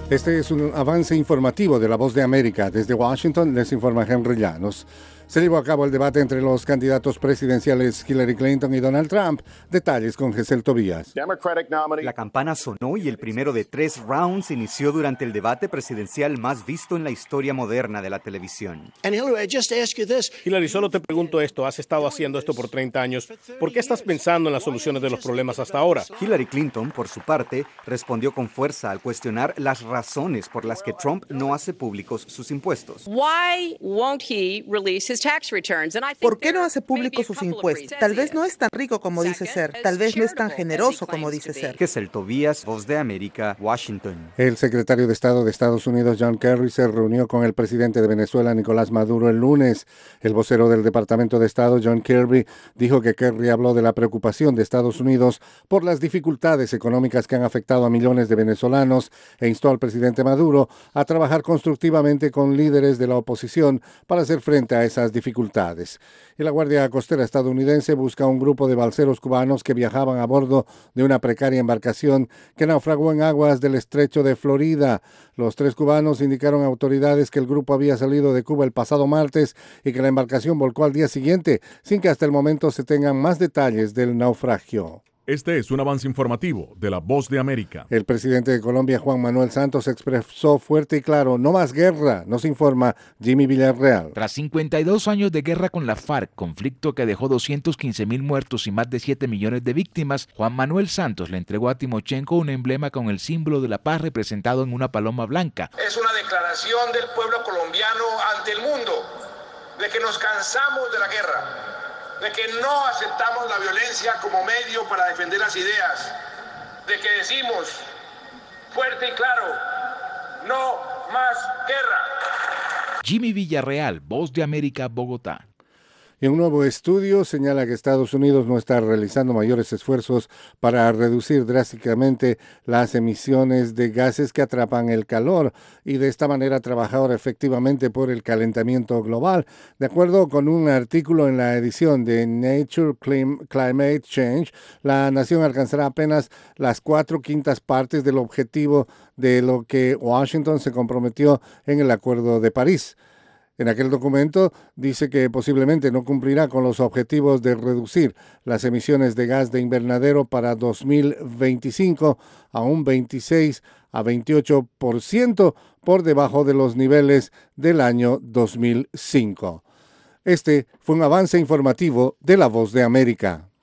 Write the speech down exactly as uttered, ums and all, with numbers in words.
Este es un avance informativo de La Voz de América. Desde Washington les informa Henry Llanos. Se llevó a cabo el debate entre los candidatos presidenciales Hillary Clinton y Donald Trump. Detalles con Gesell Tobías. La campana sonó y el primero de tres rounds inició durante el debate presidencial más visto en la historia moderna de la televisión. Hillary, solo te pregunto esto. Has estado haciendo esto por treinta años. ¿Por qué estás pensando en las soluciones de los problemas hasta ahora? Hillary Clinton, por su parte, respondió con fuerza al cuestionar las razones por las que Trump no hace públicos sus impuestos. Why won't he release his tax returns? And I think ¿Por qué no hace públicos sus impuestos? Tal vez no es tan rico como dice ser. Tal vez no es tan generoso como dice ser. Gesell Tobías, Voz de América, Washington. El secretario de Estado de Estados Unidos, John Kerry, se reunió con el presidente de Venezuela, Nicolás Maduro, el lunes. El vocero del Departamento de Estado, John Kirby, dijo que Kerry habló de la preocupación de Estados Unidos por las dificultades económicas que han afectado a millones de venezolanos e instó al presidente Maduro a trabajar constructivamente con líderes de la oposición para hacer frente a esas dificultades. Y la Guardia Costera estadounidense busca un grupo de balseros cubanos que viajaban a bordo de una precaria embarcación que naufragó en aguas del estrecho de Florida. Los tres cubanos indicaron a autoridades que el grupo había salido de Cuba el pasado martes y que la embarcación volcó al día siguiente, sin que hasta el momento se tengan más detalles del naufragio. Este es un avance informativo de La Voz de América. El presidente de Colombia, Juan Manuel Santos, expresó fuerte y claro: no más guerra, nos informa Jimmy Villarreal. Tras cincuenta y dos años de guerra con la FARC, conflicto que dejó doscientos quince mil muertos y más de siete millones de víctimas, Juan Manuel Santos le entregó a Timochenko un emblema con el símbolo de la paz representado en una paloma blanca. Es una declaración del pueblo colombiano ante el mundo de que nos cansamos de la guerra, de que no aceptamos la violencia como medio para defender las ideas, de que decimos fuerte y claro: no más guerra. Jimmy Villarreal, Voz de América, Bogotá. Y un nuevo estudio señala que Estados Unidos no está realizando mayores esfuerzos para reducir drásticamente las emisiones de gases que atrapan el calor y de esta manera trabajar efectivamente por el calentamiento global. De acuerdo con un artículo en la edición de Nature Climate Change, la nación alcanzará apenas las cuatro quintas partes del objetivo de lo que Washington se comprometió en el Acuerdo de París. En aquel documento dice que posiblemente no cumplirá con los objetivos de reducir las emisiones de gas de invernadero para dos mil veinticinco a un veintiséis a veintiocho por ciento por debajo de los niveles del año dos mil cinco. Este fue un avance informativo de La Voz de América.